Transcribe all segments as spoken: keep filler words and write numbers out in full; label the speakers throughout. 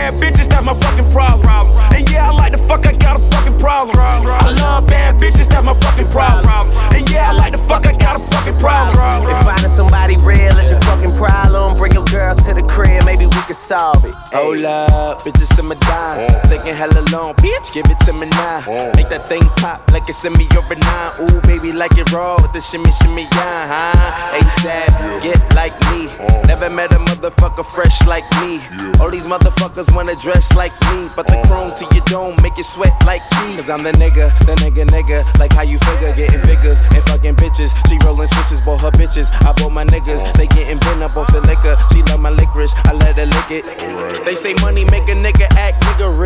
Speaker 1: bad bitches, that's my fucking problem. And yeah, I like the fuck, I got a fucking problem. I love bad bitches, that's my fucking problem. And yeah, I like the fuck, I got a fucking problem.
Speaker 2: If finding somebody real is your fucking problem, bring your girls to the crib, maybe we can solve it.
Speaker 3: Hold up, bitches in my dime. Taking hella long, bitch, give it to me now. Make that thing pop like it's in me over nine. Ooh, baby, like it raw with the shimmy, shimmy, yeah, huh? ASAP, get like me. Never met a motherfucker fresh like me. All these motherfuckers wanna dress like me, but the chrome to your dome make you sweat like me. Cause I'm the nigga, the nigga, nigga. Like how you figure, getting figures and fucking bitches. She rolling switches, bought her bitches. I bought my niggas, they getting bent up off the liquor. She love my licorice, I let her lick it. They say money make a nigga act nigga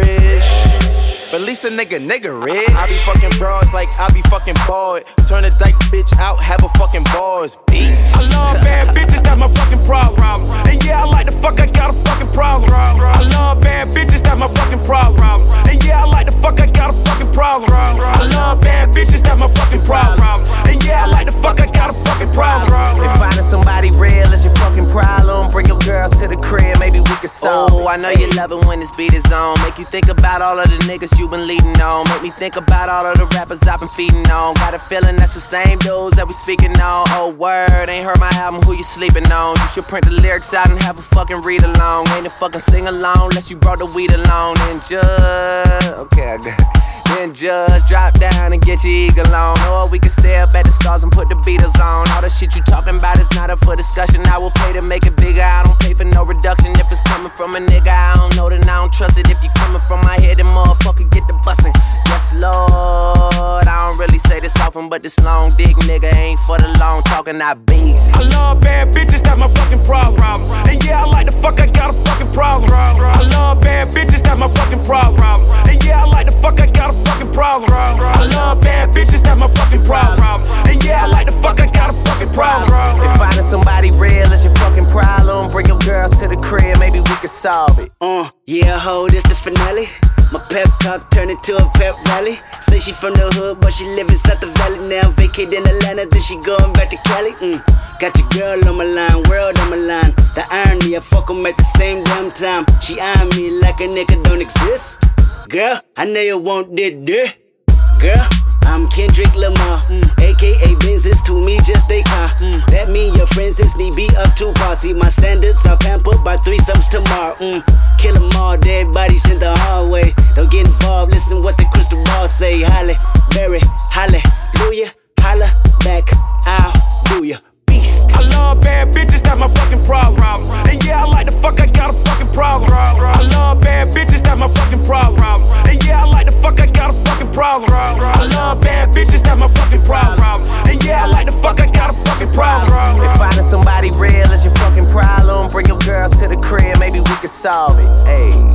Speaker 3: rich, but at least a nigga nigga rich. I be fucking bras like I be fucking bored. Turn a dyke bitch out, have a fucking bars. Peace.
Speaker 1: I love bad bitches, that's my fucking problem. And yeah, I like the fuck, I got a fucking problem. I love bad bitches, that's my fucking problem. And yeah, I like the fuck, I got a fucking problem. I love bad bitches, that's my fucking problem. And yeah, I like the fuck, I got a fucking problem.
Speaker 2: If finding somebody real is your fucking problem, bring your girls to the crib, maybe we can solve
Speaker 3: it. Oh, I know you love it when this beat is on. Make you think about all of the niggas you been leading on. Make me think about all of the rappers I've been feeding on. Got a feeling that's the same dudes that we speaking on. Oh, word, ain't heard my album, who you sleeping on? You should print the lyrics out and have a fucking read along. Ain't a fucking sing along unless you brought the weed along. And just, okay, I got it. Then just drop down and get your eagle on. Or we can stay up at the stars and put the Beatles on. All the shit you talking about is not up for discussion. I will pay to make it bigger, I don't pay for no reduction. If it's coming from a nigga I don't know, then I don't trust it. If you coming from my head, then motherfucker get the bussin'. Yes, Lord, I don't really say this often, but this long dick nigga ain't for the long talking, I beast.
Speaker 1: I love bad bitches, that's my fucking problem. And yeah, I like the fuck, I got a fucking problem. I love bad bitches, that's my fucking problem. And yeah, I like the fuck, I got a fucking problem. I love bad bitches, that's my fucking problem. And yeah, I like the fuck, I got a fucking problem.
Speaker 2: If finding somebody real is your fucking problem, bring your girls to the crib, maybe we can solve it.
Speaker 4: Uh, yeah, ho, this the finale. My pep talk turned into a pep rally. Say she from the hood, but she live inside the valley. Now vacate in Atlanta, then she going back to Cali. Mm. Got your girl on my line, world on my line. The irony, I fuck 'em at the same damn time. She eyeing me like a nigga don't exist. Girl, I know you want that dick. Girl, I'm Kendrick Lamar, mm. A K A Benzes, to me just a car. mm. That mean your friends is need be up to par. See my standards are pampered by threesomes tomorrow. mm. Kill 'em all, dead bodies in the hallway. Don't get involved, listen what the crystal ball say. Halle, Berry, hallelujah, holla back, I'll do ya.
Speaker 1: I love bad bitches, that's my fucking problem. And yeah, I like the fuck, I got a fucking problem. I love bad bitches, that's my fucking problem. And yeah, I like the fuck, I got a fucking problem. I love bad bitches, that's my fucking problem. And yeah, I like the fuck, I got a fucking problem.
Speaker 2: If finding somebody real is your fucking problem, bring your girls to the crib, maybe we can solve it. Ayy.